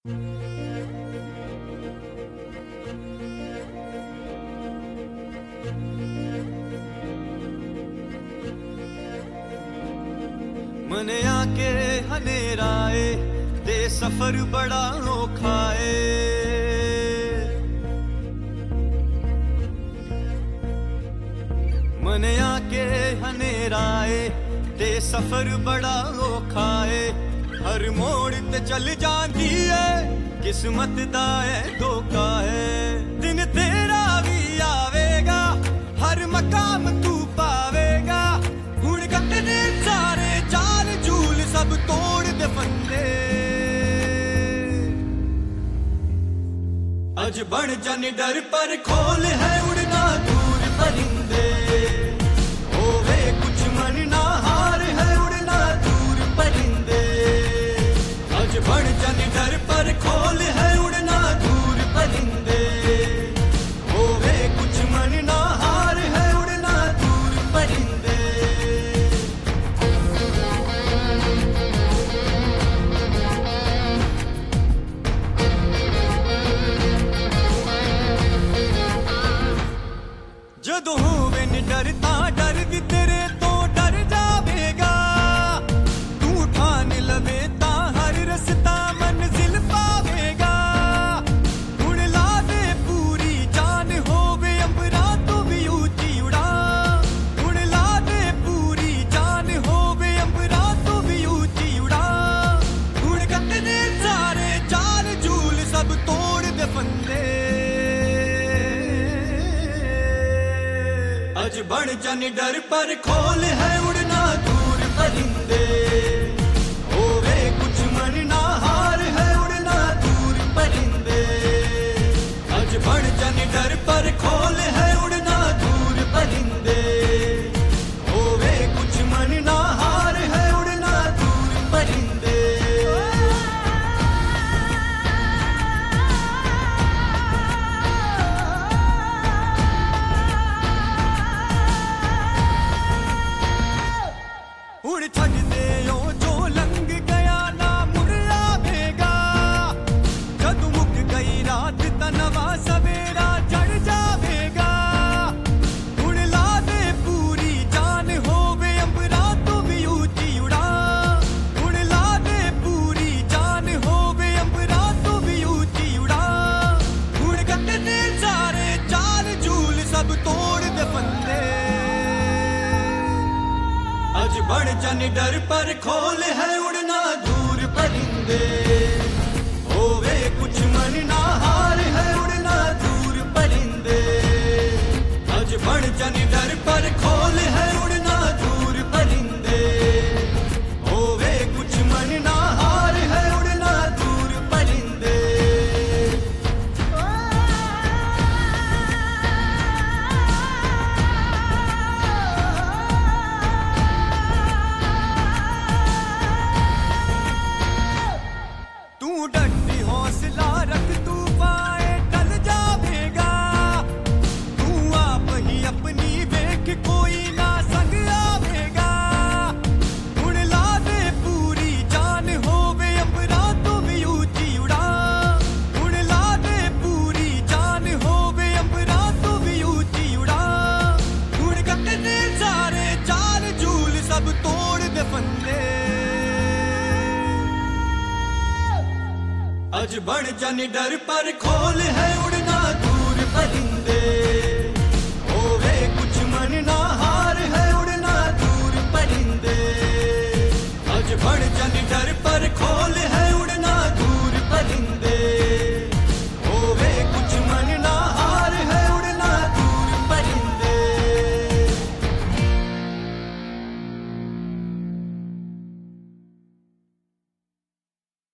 मन आके हनेराए ते सफर बड़ा औखा है। मन आके हनेराए ते सफर बड़ा औखा है। हर मोड़ ते चल जाती है किस्मत दा है धोखा है। दिन तेरा भी आवेगा हर मकाम तू पावेगा। हुण कटने सारे चाल झूल सब तोड़ दे फंदे। अज बन जाने डर पर खोल है उड़ना दूर परिंदे। होवे कुछ मन ना हार है उड़ना दूर परिंदे। अज बन जाने डर पर खोल है उड़ना दूर परिंदे। होवे कुछ मन ना हार है उड़ना दूर परिंदे। जदों होवे न डरता डर भी तेरे तो डर जावेगा। तू ठान लवे ता हर रस्ता मंजिल पावेगा। हुण ला दे पूरी जान होवे अंबरा तू भी ऊंची उड़ा। हुण ला दे पूरी जान होवे अंबरा तू भी ऊंची उड़ा। हुण कटने सारे चाल झूल सब तोड़ दे फंदे। अज बन जाने डर पर खोल है उड़ना दूर परिंदे। होवे कुछ मन ना हार है उड़ना दूर परिंदे। अज बन जाने डर पर खोल है उड़ना दूर परिंदे। होवे कुछ मन ना हार है उड़ना दूर परिंदे। हुण छड़ दे ओ जो लंघ गया ना मुड़ आवेगा। जदों मुक गई रात तां नवां सवेरा चढ़ जावेगा। हुण ला दे पूरी जान होवे अंबरा तू भी ऊंची उड़ा। हुण ला दे पूरी जान होवे अंबरा तू भी ऊंची उड़ा। हुण कटने सारे चाल झूल सब तोड़ दे फंदे। अज बन जाने डर पर खोल है उड़ना दूर परिंदे। होवे कुछ मन ना हार है उड़ना दूर परिंदे। अज बन जाने डर पर खोल है उड़ना दूर परिंदे। होवे कुछ मन ना हार है उड़ना दूर परिंदे। तू डटी हौसला रख तू पाए टल जावेगा। तू आप ही अपनी देख कोई ना संग आवेगा। हुण ला दे पूरी जान होवे अंबरा तू भी ऊंची उड़ा। हुण ला दे पूरी जान होवे अंबरा तू भी ऊंची उड़ा। हुण कटने सारे चाल झूल सब तोड़ दे फंदे। अज बन जाने डर पर खोल है उड़ना दूर परिंदे।